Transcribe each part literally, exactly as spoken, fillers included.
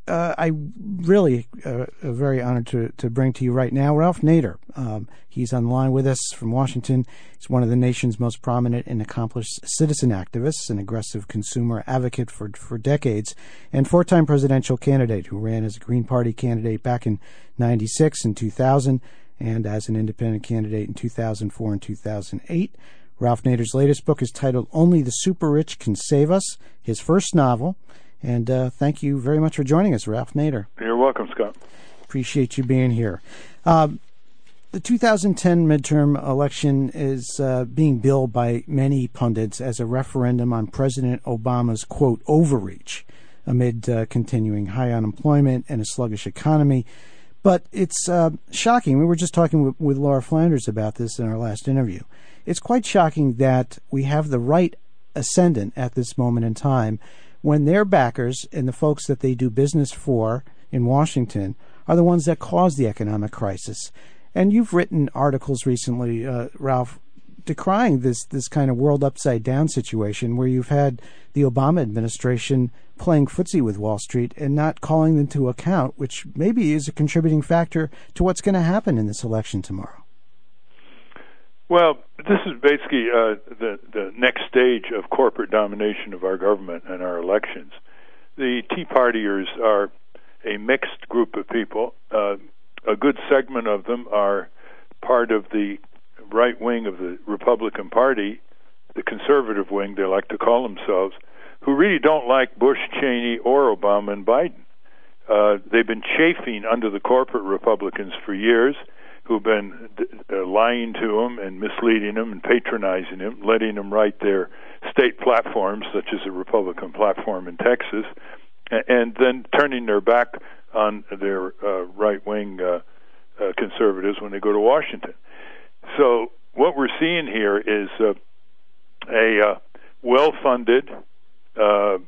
uh, I really uh, are very honored to, to bring to you right now Ralph Nader. Um, he's on the line with us from Washington. He's one of the nation's most prominent and accomplished citizen activists, an aggressive consumer advocate for, for decades, and four-time presidential candidate who ran as a Green Party candidate back in ninety-six and two thousand and as an independent candidate in two thousand four and two thousand eight. Ralph Nader's latest book is titled Only the Super Rich Can Save Us, his first novel. And uh, thank you very much for joining us, Ralph Nader. You're welcome, Scott. Appreciate you being here. Um, the two thousand ten midterm election is uh, being billed by many pundits as a referendum on President Obama's, quote, overreach amid uh, continuing high unemployment and a sluggish economy. But it's uh, shocking. We were just talking with, with Laura Flanders about this in our last interview. It's quite shocking that we have the right ascendant at this moment in time when their backers and the folks that they do business for in Washington are the ones that caused the economic crisis. And you've written articles recently, uh, Ralph, decrying this this kind of world upside down situation where you've had the Obama administration playing footsie with Wall Street and not calling them to account, which maybe is a contributing factor to what's going to happen in this election tomorrow. Well, this is basically uh, the, the next stage of corporate domination of our government and our elections. The Tea Partiers are a mixed group of people. Uh, a good segment of them are part of the right wing of the Republican Party, the conservative wing, they like to call themselves, who really don't like Bush, Cheney, or Obama and Biden. Uh, they've been chafing under the corporate Republicans for years, who've been uh, lying to them and misleading them and patronizing them, letting them write their state platforms, such as the Republican platform in Texas, and then turning their back on their uh, right-wing uh, uh, conservatives when they go to Washington. So what we're seeing here is uh, a uh, well-funded uh,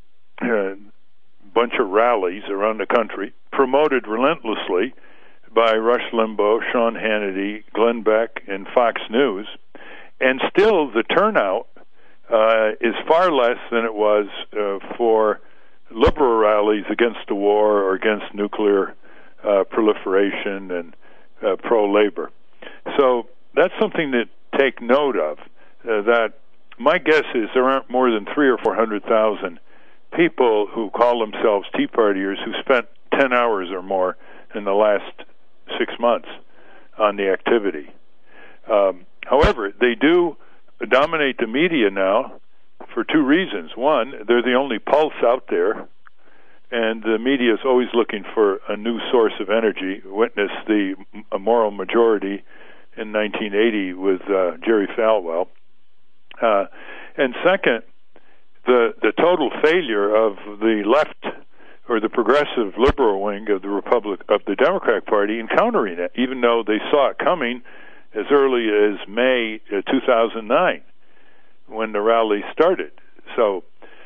uh, bunch of rallies around the country, promoted relentlessly by Rush Limbaugh, Sean Hannity, Glenn Beck, and Fox News, and still the turnout uh, is far less than it was uh, for liberal rallies against the war or against nuclear uh, proliferation and uh, pro-labor. So that's something to take note of, uh, that my guess is there aren't more than three or four hundred thousand people who call themselves Tea Partiers who spent ten hours or more in the last six months on the activity. Um, however, they do dominate the media now for two reasons. One, they're the only pulse out there, and the media is always looking for a new source of energy. Witness the a moral majority in nineteen eighty with uh, Jerry Falwell. Uh, and second, the the total failure of the left or the progressive liberal wing of the Republic of the Democratic Party in countering it, even though they saw it coming as early as May uh, two thousand nine, when the rally started. So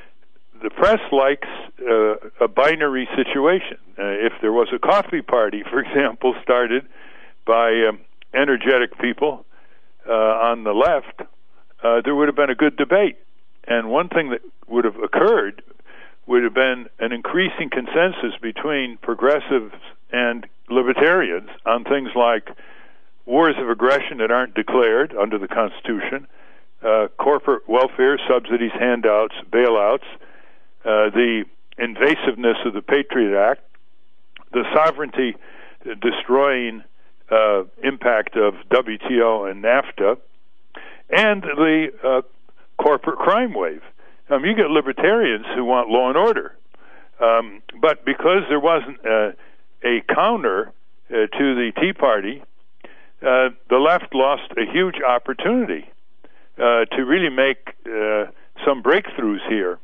the press likes uh, a binary situation. Uh, if there was a coffee party, for example, started by um, energetic people uh, on the left, uh, there would have been a good debate. And one thing that would have occurred would have been an increasing consensus between progressives and libertarians on things like wars of aggression that aren't declared under the Constitution, uh, corporate welfare, subsidies, handouts, bailouts, uh, the invasiveness of the Patriot Act, the sovereignty destroying uh, impact of W T O and NAFTA, and the uh, corporate crime wave. Um, you get libertarians who want law and order, um, but because there wasn't uh, a counter uh, to the Tea Party, uh, the left lost a huge opportunity uh, to really make uh, some breakthroughs here.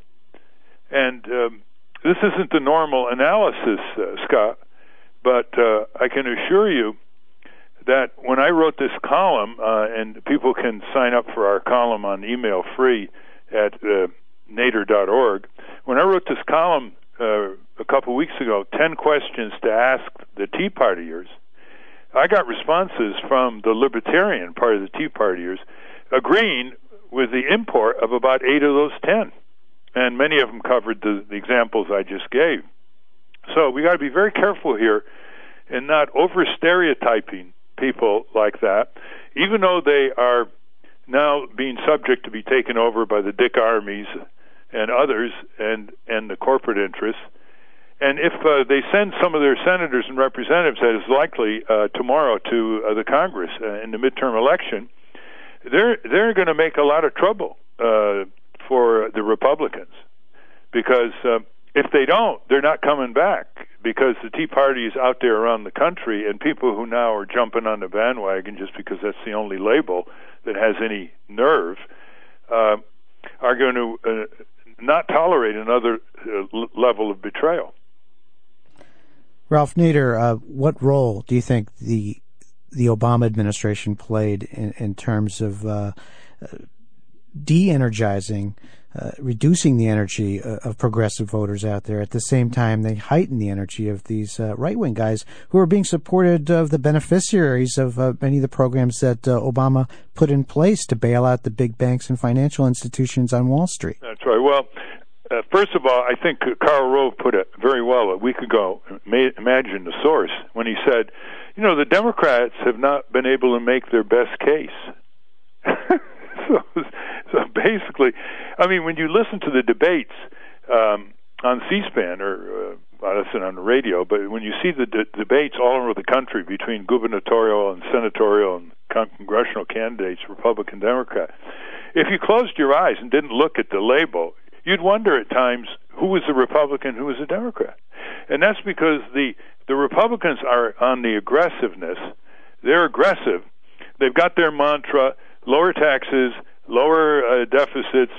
And um, this isn't the normal analysis, uh, Scott, but uh, I can assure you that when I wrote this column, uh, and people can sign up for our column on email free at uh, nader dot org, when I wrote this column uh, a couple weeks ago, ten questions to ask the Tea Partiers, I got responses from the libertarian part of the Tea Partiers agreeing with the import of about eight of those ten. And many of them covered the, the examples I just gave. So we got to be very careful here in not over-stereotyping people like that, even though they are now being subject to be taken over by the Dick Armies and others and, and the corporate interests. And if uh, they send some of their senators and representatives, as is likely uh, tomorrow, to uh, the Congress uh, in the midterm election, they're they're going to make a lot of trouble uh, for the Republicans, because uh, if they don't, they're not coming back, because the Tea Party is out there around the country, and people who now are jumping on the bandwagon just because that's the only label that has any nerve uh, are going to uh, not tolerate another uh, l- level of betrayal. Ralph Nader, uh, what role do you think the the Obama administration played in, in terms of uh, de-energizing, uh, reducing the energy uh, of progressive voters out there? At the same time, they heighten the energy of these uh, right-wing guys who are being supported of the beneficiaries of uh, many of the programs that uh, Obama put in place to bail out the big banks and financial institutions on Wall Street. That's right. Well, Uh, first of all, I think Karl Rove put it very well a week ago. Imagine the source when he said, you know, the Democrats have not been able to make their best case. so, so basically, I mean, when you listen to the debates um, on C-SPAN, or uh, I listen on the radio, but when you see the de- debates all over the country between gubernatorial and senatorial and con- congressional candidates, Republican, Democrat, if you closed your eyes and didn't look at the label, you'd wonder at times who was a Republican, who was a Democrat. And that's because the the Republicans are on the aggressiveness. They're aggressive. They've got their mantra, lower taxes, lower uh, deficits,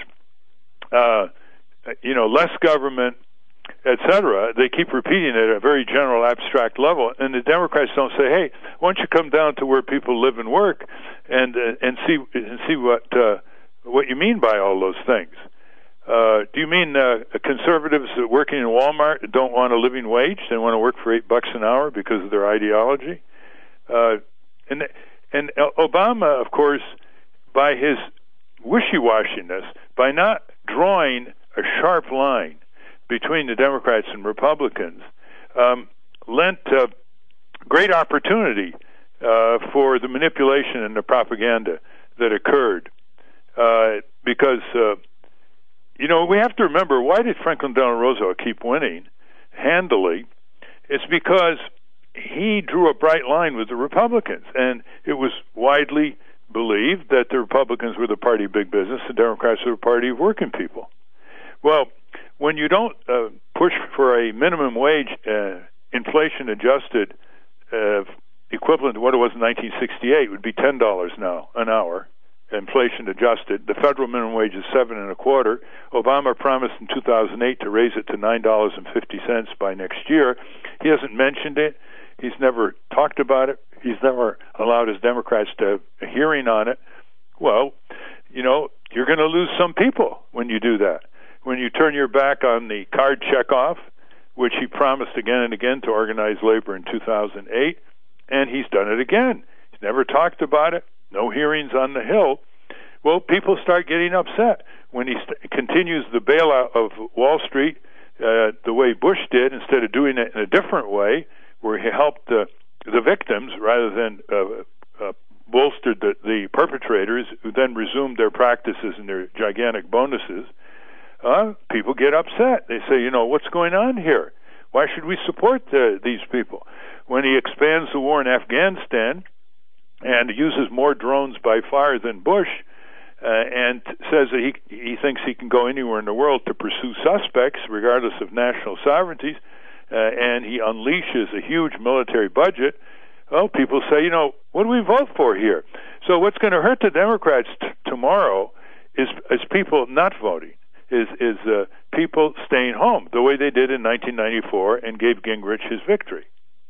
uh, you know, less government, et cetera. They keep repeating it at a very general, abstract level. And the Democrats don't say, hey, why don't you come down to where people live and work and uh, and see and see what uh, what you mean by all those things. Uh, do you mean uh, conservatives working in Walmart don't want a living wage? They want to work for eight bucks an hour because of their ideology? Uh, and and Obama, of course, by his wishy-washiness, by not drawing a sharp line between the Democrats and Republicans, um, lent uh, great opportunity uh, for the manipulation and the propaganda that occurred. Uh, because uh, You know, we have to remember, why did Franklin Delano Roosevelt keep winning handily? It's because he drew a bright line with the Republicans, and it was widely believed that the Republicans were the party of big business, the Democrats were the party of working people. Well, when you don't uh, push for a minimum wage, uh, inflation-adjusted, uh, equivalent to what it was in nineteen sixty-eight, would be ten dollars now an hour. Inflation adjusted. The federal minimum wage is seven and a quarter. Obama promised in two thousand eight to raise it to nine dollars and fifty cents by next year. He hasn't mentioned it. He's never talked about it. He's never allowed his Democrats to have a hearing on it. Well, you know, you're going to lose some people when you do that. When you turn your back on the card checkoff, which he promised again and again to organize labor in two thousand eight, and he's done it again. He's never talked about it. No hearings on the Hill. Well, people start getting upset when he st- continues the bailout of Wall Street uh, the way Bush did, instead of doing it in a different way, where he helped uh, the victims rather than uh, uh, bolstered the, the perpetrators, who then resumed their practices and their gigantic bonuses. Uh, people get upset. They say, you know, what's going on here? Why should we support uh, these people? When he expands the war in Afghanistan and uses more drones by far than Bush, uh, and says that he he thinks he can go anywhere in the world to pursue suspects, regardless of national sovereignties, uh, and he unleashes a huge military budget, well, people say, you know, what do we vote for here? So what's going to hurt the Democrats t- tomorrow is is people not voting, is, is uh, people staying home, the way they did in nineteen ninety-four and gave Gingrich his victory.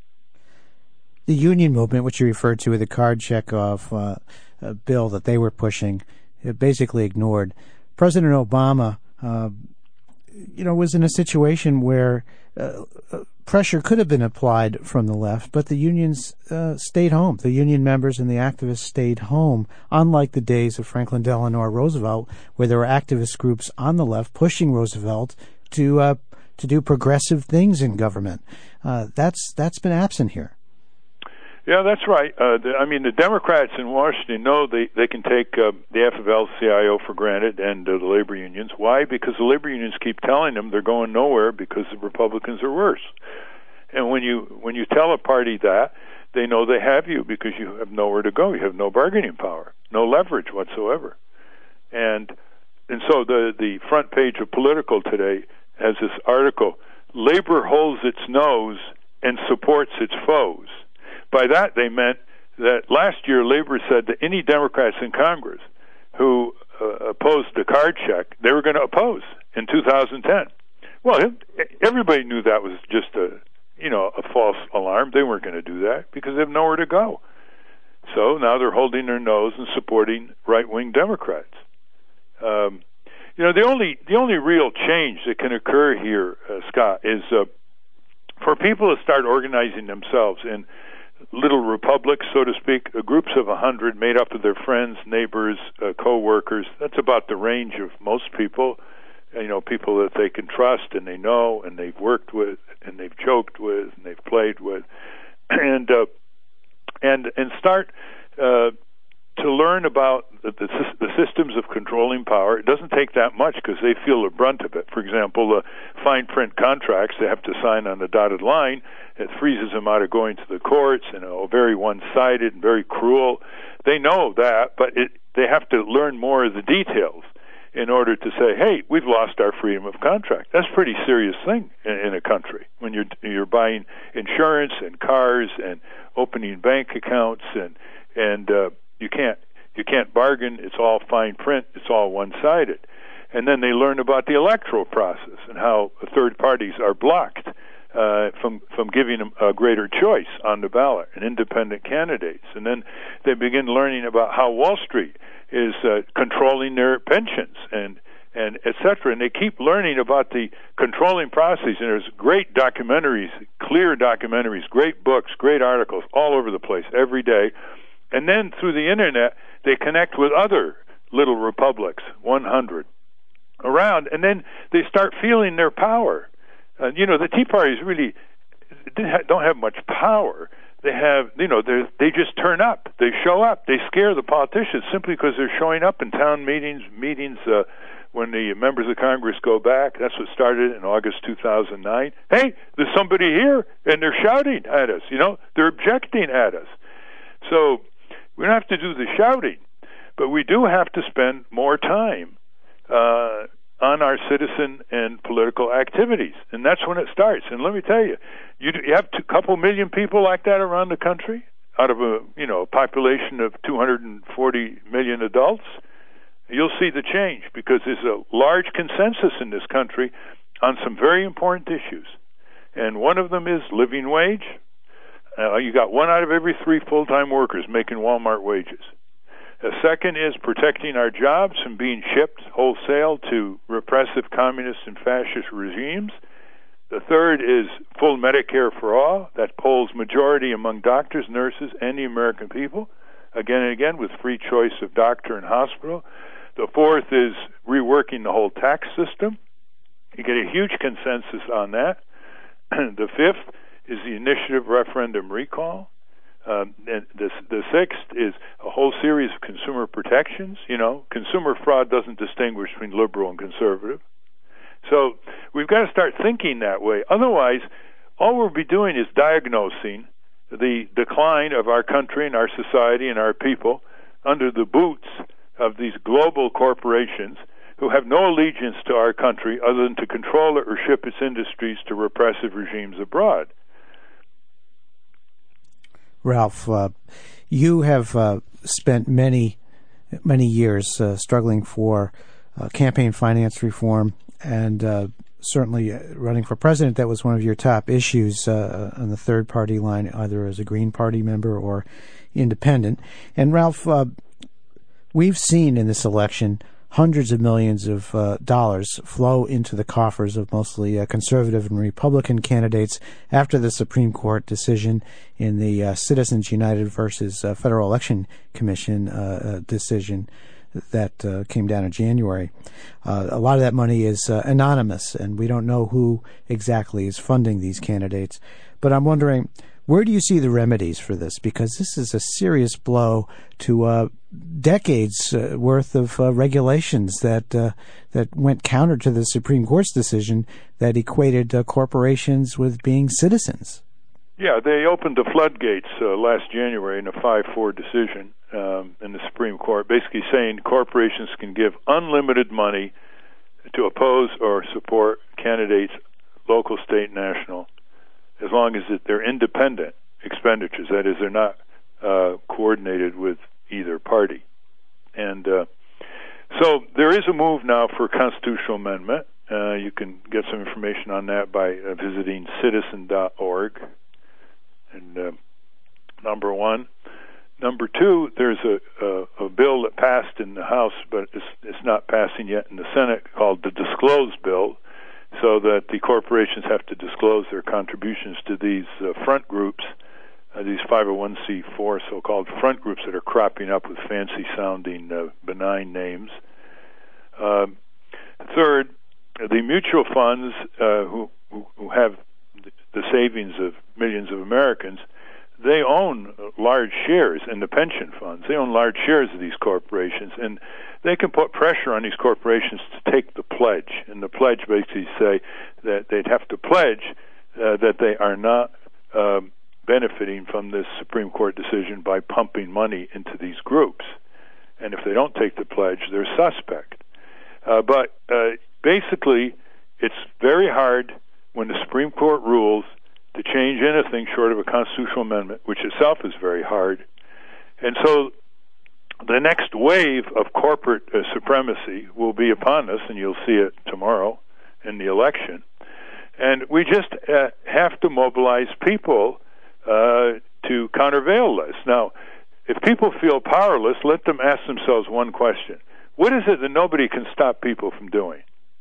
The union movement, which you referred to with the card checkoff uh, uh, bill that they were pushing, it basically ignored. President Obama, uh, you know, was in a situation where uh, pressure could have been applied from the left, but the unions uh, stayed home. The union members and the activists stayed home, unlike the days of Franklin Delano Roosevelt, where there were activist groups on the left pushing Roosevelt to uh, to do progressive things in government. Uh, that's that's been absent here. Yeah, that's right. Uh, the, I mean, the Democrats in Washington know they, they can take uh, the F L C I O for granted and uh, the labor unions. Why? Because the labor unions keep telling them they're going nowhere because the Republicans are worse. And when you when you tell a party that, they know they have you because you have nowhere to go. You have no bargaining power, no leverage whatsoever. And and so the, the front page of Political today has this article, Labor Holds Its Nose and Supports Its Foes. By that, they meant that last year, Labor said that any Democrats in Congress who uh, opposed the card check, they were going to oppose in two thousand ten. Well, everybody knew that was just a, you know, a false alarm. They weren't going to do that because they have nowhere to go. So now they're holding their nose and supporting right-wing Democrats. Um, you know, the only the only real change that can occur here, uh, Scott, is uh, for people to start organizing themselves in little republics, so to speak, uh, groups of a hundred made up of their friends, neighbors, uh, co-workers. That's about the range of most people, you know, people that they can trust and they know and they've worked with and they've joked with and they've played with, and uh, and and start uh, to learn about the, the, the systems of controlling power. It doesn't take that much because they feel the brunt of it. For example, the fine print contracts they have to sign on the dotted line, it freezes them out of going to the courts, and you know, very one-sided and very cruel. They know that, but it, they have to learn more of the details in order to say, hey, we've lost our freedom of contract. That's a pretty serious thing in, in a country when you're you're buying insurance and cars and opening bank accounts and and uh, you can't you can't bargain. It's all fine print. It's all one-sided. And then they learn about the electoral process and how third parties are blocked uh, from from giving them a greater choice on the ballot and independent candidates. And then they begin learning about how Wall Street is uh, controlling their pensions and and et cetera. And they keep learning about the controlling process. And there's great documentaries, clear documentaries, great books, great articles all over the place every day. And then through the internet, they connect with other little republics, one hundred, around, and then they start feeling their power. Uh, you know, the Tea Parties really don't have much power. They have, you know, they they just turn up. They show up. They scare the politicians simply because they're showing up in town meetings, meetings uh, when the members of Congress go back. That's what started in August two thousand nine. Hey, there's somebody here, and they're shouting at us. You know, they're objecting at us. So we don't have to do the shouting, but we do have to spend more time uh, on our citizen and political activities, and that's when it starts. And let me tell you, you, you have a couple million people like that around the country out of a you know population of two hundred forty million adults. You'll see the change because there's a large consensus in this country on some very important issues, and one of them is living wage. Uh, you got one out of every three full-time workers making Walmart wages. The second is protecting our jobs from being shipped wholesale to repressive communist and fascist regimes. The third is full Medicare for all. That polls majority among doctors, nurses, and the American people, again and again with free choice of doctor and hospital. The fourth is reworking the whole tax system. You get a huge consensus on that. The fifth is the initiative referendum recall. Um, and the, the sixth is a whole series of consumer protections. You know, consumer fraud doesn't distinguish between liberal and conservative. So we've got to start thinking that way. Otherwise, all we'll be doing is diagnosing the decline of our country and our society and our people under the boots of these global corporations who have no allegiance to our country other than to control it or ship its industries to repressive regimes abroad. Ralph, uh, you have uh, spent many, many years uh, struggling for uh, campaign finance reform, and uh, certainly running for president. That was one of your top issues uh, on the third party line, either as a Green Party member or independent. And Ralph, uh, we've seen in this election hundreds of millions of uh, dollars flow into the coffers of mostly uh, conservative and Republican candidates after the Supreme Court decision in the uh, Citizens United versus uh, Federal Election Commission uh, uh, decision that uh, came down in January. Uh, a lot of that money is uh, anonymous, and we don't know who exactly is funding these candidates. But I'm wondering, where do you see the remedies for this? Because this is a serious blow to uh, decades uh, worth of uh, regulations that uh, that went counter to the Supreme Court's decision that equated uh, corporations with being citizens. Yeah, they opened the floodgates uh, last January in a five four decision um, in the Supreme Court, basically saying corporations can give unlimited money to oppose or support candidates, local, state, national, as long as they're independent expenditures. That is, they're not uh, coordinated with either party. And uh, so there is a move now for a constitutional amendment. Uh, you can get some information on that by uh, visiting citizen dot org. And uh, number one. Number two, there's a, a, a bill that passed in the House, but it's, it's not passing yet in the Senate, called the Disclose Bill, so that the corporations have to disclose their contributions to these uh, front groups, uh, these five oh one c four so-called front groups that are cropping up with fancy-sounding uh, benign names. Uh, third, the mutual funds uh, who, who, who have the savings of millions of Americans, they own large shares in the pension funds. They own large shares of these corporations, and they can put pressure on these corporations to take the pledge. And the pledge basically say that they'd have to pledge uh, that they are not uh, benefiting from this Supreme Court decision by pumping money into these groups. And if they don't take the pledge, they're suspect. Uh, but uh, basically, it's very hard when the Supreme Court rules to change anything short of a constitutional amendment, which itself is very hard. And so the next wave of corporate uh, supremacy will be upon us, and you'll see it tomorrow in the election. And we just uh, have to mobilize people uh, to countervail this. Now, if people feel powerless, let them ask themselves one question. What is it that nobody can stop people from doing?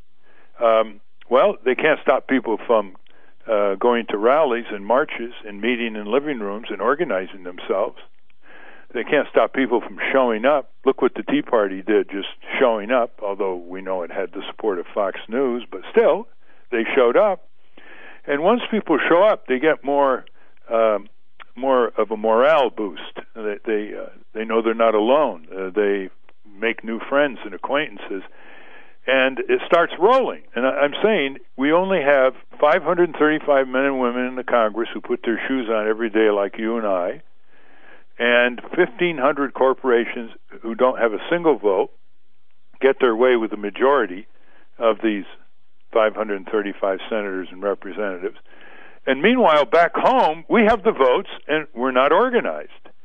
Um, well, they can't stop people from uh, going to rallies and marches and meeting in living rooms and organizing themselves. They can't stop people from showing up. Look what the Tea Party did, just showing up, although we know it had the support of Fox News, but still, they showed up. And once people show up, they get more um, more of a morale boost. They they, uh, they know they're not alone. Uh, they make new friends and acquaintances, and it starts rolling. And I'm saying we only have five hundred thirty-five men and women in the Congress who put their shoes on every day like you and I, and fifteen hundred corporations who don't have a single vote get their way with the majority of these five hundred thirty-five senators and representatives. And meanwhile, back home, we have the votes, and we're not organized.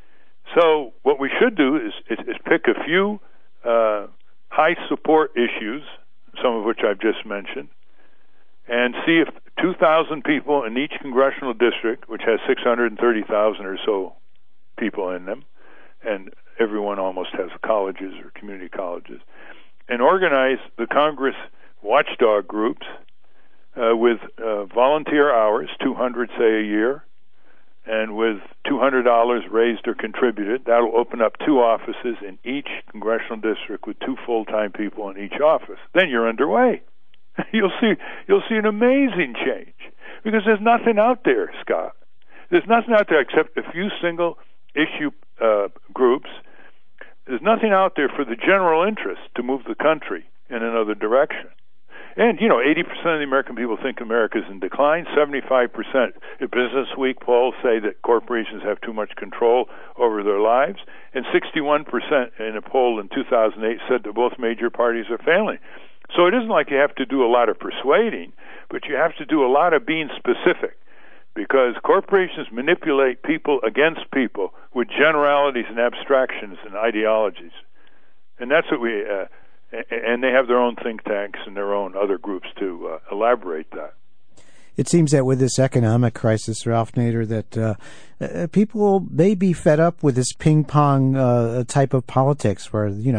So what we should do is, is, is pick a few uh, high-support issues, some of which I've just mentioned, and see if two thousand people in each congressional district, which has six hundred thirty thousand or so people in them, and everyone almost has colleges or community colleges, and organize the Congress watchdog groups uh, with uh, volunteer hours, two hundred, say, a year, and with two hundred dollars raised or contributed. That'll open up two offices in each congressional district with two full-time people in each office. Then you're underway. You'll see, you'll see an amazing change, because there's nothing out there, Scott. There's nothing out there except a few single-issue uh, groups. There's nothing out there for the general interest to move the country in another direction. And, you know, eighty percent of the American people think America's in decline. seventy-five percent of Business Week polls say that corporations have too much control over their lives. And sixty-one percent in a poll in two thousand eight said that both major parties are failing. So it isn't like you have to do a lot of persuading, but you have to do a lot of being specific, because corporations manipulate people against people with generalities and abstractions and ideologies. And that's what we... Uh, And they have their own think tanks and their own other groups to uh, elaborate that. It seems that with this economic crisis, Ralph Nader, that uh, uh, people may be fed up with this ping-pong uh, type of politics where, you know,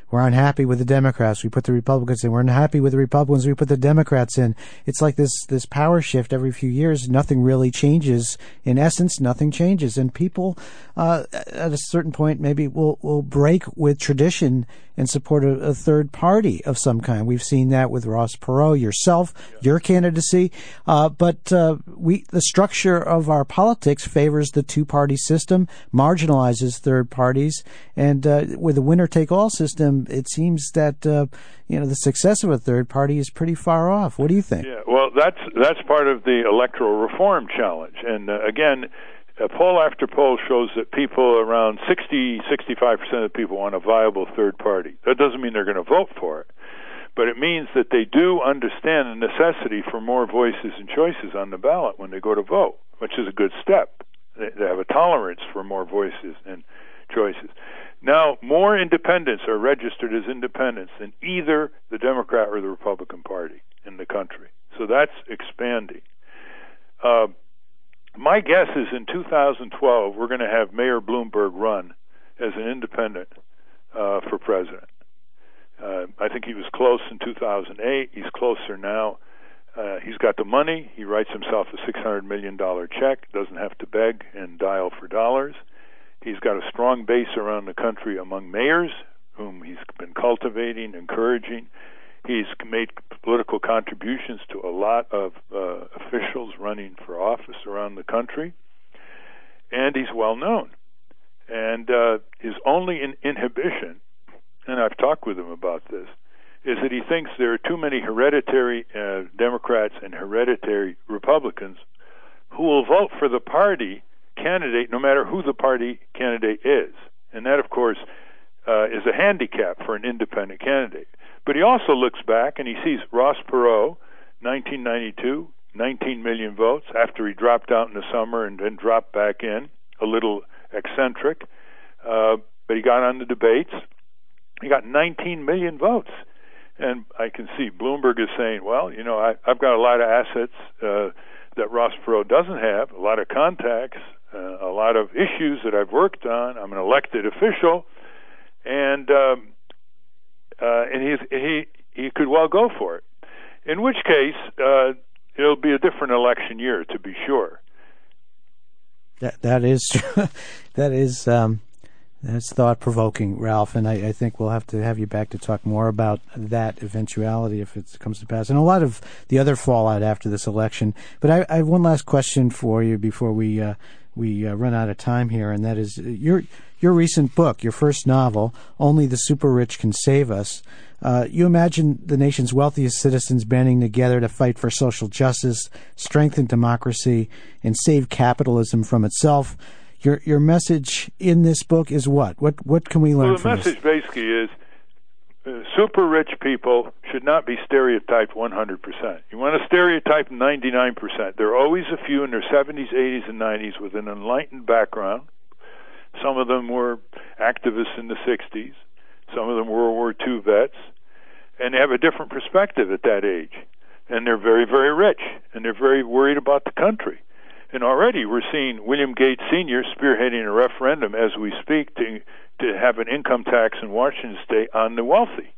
we're unhappy with the Democrats, we put the Republicans in. We're unhappy with the Republicans, we put the Democrats in. It's like this this power shift every few years. Nothing really changes. In essence, nothing changes. And people, uh, at a certain point, maybe will will break with tradition and support a, a third party of some kind. We've seen that with Ross Perot, yourself, yeah. your candidacy. Uh, but uh, we the structure of our politics favors the two-party system, marginalizes third parties, and uh, with a winner-take-all system, it seems that uh, you know the success of a third party is pretty far off. What do you think? Yeah, well, that's that's part of the electoral reform challenge, and uh, again. Uh, poll after poll shows that people, around sixty, sixty-five percent of the people want a viable third party. That doesn't mean they're going to vote for it, but it means that they do understand the necessity for more voices and choices on the ballot when they go to vote, which is a good step. They, they have a tolerance for more voices and choices. Now, more independents are registered as independents than either the Democrat or the Republican Party in the country. So that's expanding. Uh, My guess is in two thousand twelve, we're going to have Mayor Bloomberg run as an independent uh, for president. Uh, I think he was close in two thousand eight. He's closer now. Uh, he's got the money. He writes himself a six hundred million dollars check, doesn't have to beg and dial for dollars. He's got a strong base around the country among mayors, whom he's been cultivating, encouraging. He's made political contributions to a lot of uh, officials running for office around the country, and he's well known. And uh, his only in- inhibition, and I've talked with him about this, is that he thinks there are too many hereditary uh, Democrats and hereditary Republicans who will vote for the party candidate no matter who the party candidate is. And that, of course, uh, is a handicap for an independent candidate. But he also looks back and he sees Ross Perot, nineteen ninety-two, nineteen million votes, after he dropped out in the summer and then dropped back in, a little eccentric. Uh, but he got on the debates. He got nineteen million votes. And I can see Bloomberg is saying, well, you know, I, I've got a lot of assets uh, that Ross Perot doesn't have, a lot of contacts, uh, a lot of issues that I've worked on. I'm an elected official. And... Um, Uh, and he's, he he could well go for it. In which case, uh, it'll be a different election year, to be sure. That that is that is um, that's thought provoking, Ralph. And I, I think we'll have to have you back to talk more about that eventuality if it comes to pass, and a lot of the other fallout after this election. But I, I have one last question for you before we uh, we uh, run out of time here, and that is your. Your recent book, your first novel, Only the Super Rich Can Save Us. Uh, you imagine the nation's wealthiest citizens banding together to fight for social justice, strengthen democracy, and save capitalism from itself. Your your message in this book is what? What what can we learn well, from this? The message basically is uh, super rich people should not be stereotyped one hundred percent. You want to stereotype ninety-nine percent. There are always a few in their seventies, eighties, and nineties with an enlightened background. Some of them were activists in the sixties. Some of them were World War Two vets. And they have a different perspective at that age. And they're very, very rich. And they're very worried about the country. And already we're seeing William Gates Senior spearheading a referendum as we speak to, to have an income tax in Washington State on the wealthy.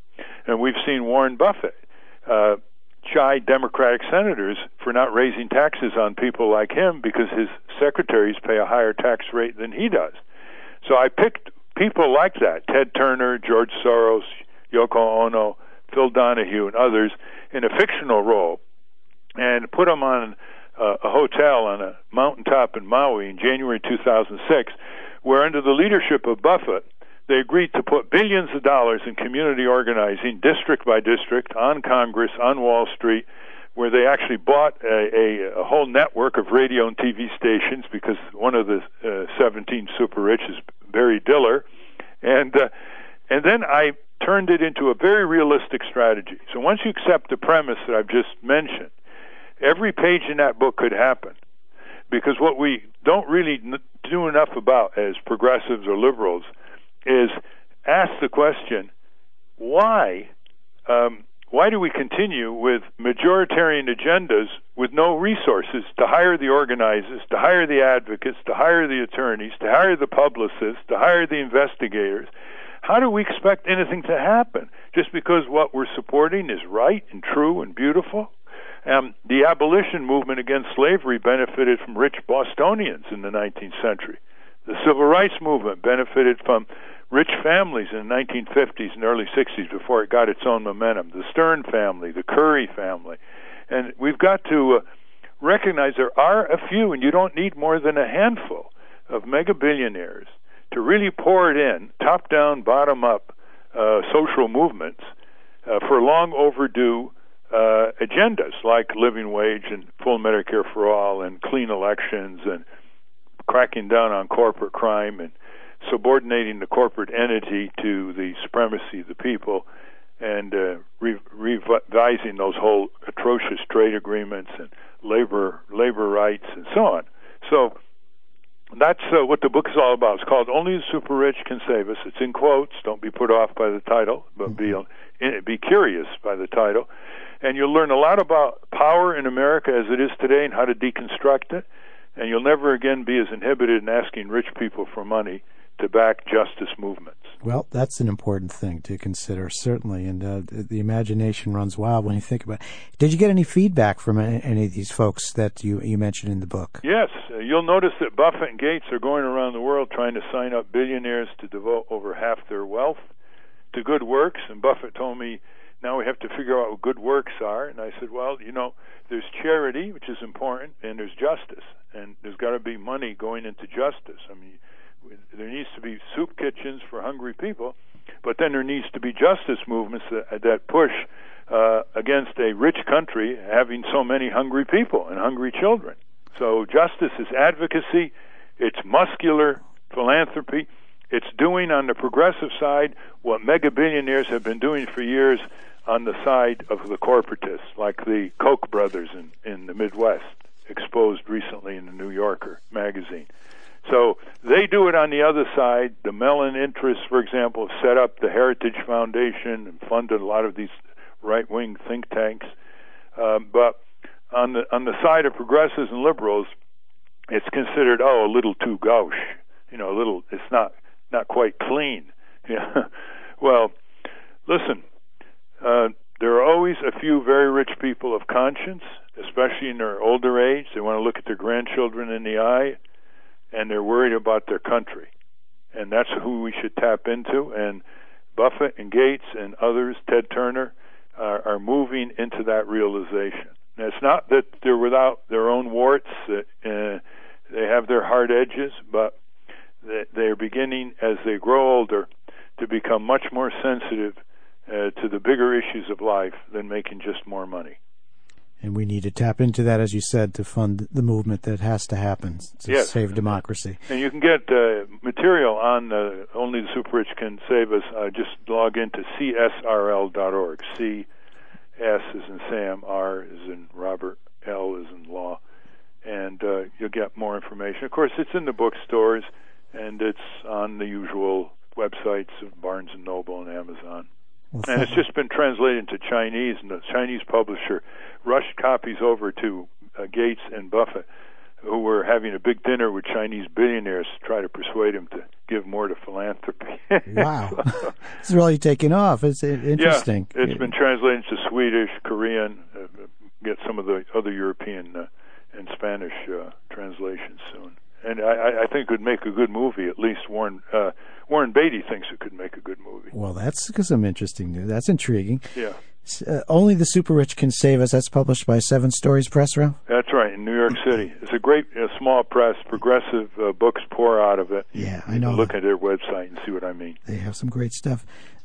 And we've seen Warren Buffett uh, chide Democratic senators for not raising taxes on people like him because his secretaries pay a higher tax rate than he does. So I picked people like that, Ted Turner, George Soros, Yoko Ono, Phil Donahue, and others, in a fictional role, and put them on uh, a hotel on a mountaintop in Maui in January two thousand six, where under the leadership of Buffett, they agreed to put billions of dollars in community organizing, district by district, on Congress, on Wall Street, where they actually bought a, a, a whole network of radio and T V stations because one of the uh, seventeen super rich is Barry Diller. And, uh, and then I turned it into a very realistic strategy. So once you accept the premise that I've just mentioned, every page in that book could happen. Because what we don't really do enough about as progressives or liberals is ask the question, why um, why do we continue with majoritarian agendas with no resources to hire the organizers, to hire the advocates, to hire the attorneys, to hire the publicists, to hire the investigators? how do we expect anything to happen just because what we're supporting is right and true and beautiful? Um, the abolition movement against slavery benefited from rich Bostonians in the nineteenth century. The civil rights movement benefited from rich families in the nineteen fifties and early sixties before it got its own momentum. The Stern family, the Curry family. And we've got to uh, recognize there are a few, and you don't need more than a handful of mega billionaires to really pour it in, top-down, bottom-up uh, social movements uh, for long overdue uh, agendas like living wage and full Medicare for all and clean elections and cracking down on corporate crime and subordinating the corporate entity to the supremacy of the people and uh, re- revising those whole atrocious trade agreements and labor labor rights and so on. So that's uh, what the book is all about. It's called Only the Super Rich Can Save Us. It's in quotes. Don't be put off by the title, but be be curious by the title. And you'll learn a lot about power in America as it is today and how to deconstruct it. And you'll never again be as inhibited in asking rich people for money to back justice movements. Well, that's an important thing to consider, certainly, and uh, the imagination runs wild when you think about it. Did you get any feedback from any of these folks that you, you mentioned in the book? Yes. Uh, you'll notice that Buffett and Gates are going around the world trying to sign up billionaires to devote over half their wealth to good works, and Buffett told me, now we have to figure out what good works are, and I said, well, you know, there's charity, which is important, and there's justice, and there's got to be money going into justice. I mean, there needs to be soup kitchens for hungry people, but then there needs to be justice movements that, that push uh, against a rich country having so many hungry people and hungry children. So justice is advocacy, it's muscular philanthropy, it's doing on the progressive side what mega billionaires have been doing for years on the side of the corporatists, like the Koch brothers in, in the Midwest, exposed recently in the New Yorker magazine. So they do it on the other side. The Mellon interests, for example, have set up the Heritage Foundation and funded a lot of these right-wing think tanks. Uh, but on the on the side of progressives and liberals, it's considered, oh, a little too gauche. You know, a little, it's not, not quite clean. Yeah. Well, listen, uh, there are always a few very rich people of conscience, especially in their older age. They want to look at their grandchildren in the eye, and they're worried about their country. And that's who we should tap into. And Buffett and Gates and others, Ted Turner, uh, are moving into that realization. And it's not that they're without their own warts. Uh, they have their hard edges, but they're beginning, as they grow older, to become much more sensitive uh, to the bigger issues of life than making just more money. And we need to tap into that, as you said, to fund the movement that has to happen to yes. save democracy. And you can get uh, material on uh, Only the Super Rich Can Save Us. Uh, just log into C S R L dot org. C, S is in Sam, R is in Robert, L is in law. And uh, you'll get more information. Of course, it's in the bookstores, and it's on the usual websites of Barnes and Noble and Amazon. Well, and it's just been translated into Chinese, and the Chinese publisher rushed copies over to uh, Gates and Buffett, who were having a big dinner with Chinese billionaires to try to persuade him to give more to philanthropy. Wow. It's really taken off. It's interesting. Yeah, it's been translated into Swedish, Korean, uh, get some of the other European uh, and Spanish uh, translations soon. And I, I think it could make a good movie. At least Warren uh, Warren Beatty thinks it could make a good movie. Well, that's some interesting news. That's intriguing. Yeah. Uh, Only the Super Rich Can Save Us. That's published by Seven Stories Press, Ralph? That's right, in New York City. It's a great uh, small press. Progressive uh, books pour out of it. Yeah, you I know. Look at their website and see what I mean. They have some great stuff.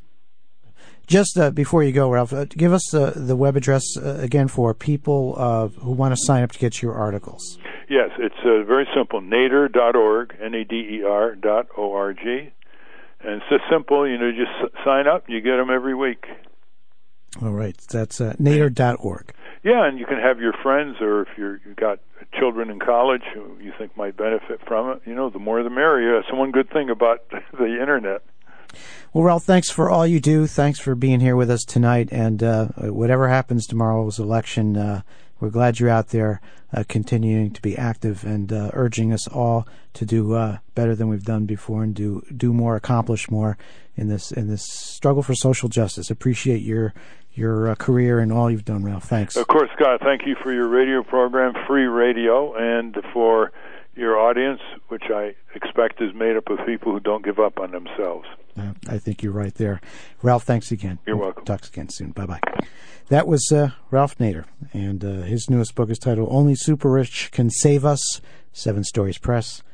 Just uh, before you go, Ralph, uh, give us uh, the web address uh, again for people uh, who want to sign up to get your articles. Yes, it's uh, very simple, nader dot org, N A D E R dot O R G. And it's just simple, you know, just sign up, you get them every week. All right, that's uh, nader dot org. Yeah, and you can have your friends, or if you're, you've got children in college who you think might benefit from it, you know, the more the merrier. That's one good thing about the Internet. Well, Ralph, thanks for all you do. Thanks for being here with us tonight. And uh, whatever happens tomorrow's election, uh, we're glad you're out there uh, continuing to be active and uh, urging us all to do uh, better than we've done before and do do more, accomplish more in this in this struggle for social justice. Appreciate your your uh, career and all you've done, Ralph. Thanks. Of course, Scott. Thank you for your radio program, Free Radio, and for your audience, which I expect is made up of people who don't give up on themselves. Uh, I think you're right there. Ralph, thanks again. You're we'll welcome. Talk again soon. Bye-bye. That was uh, Ralph Nader, and uh, his newest book is titled Only Super Rich Can Save Us, Seven Stories Press.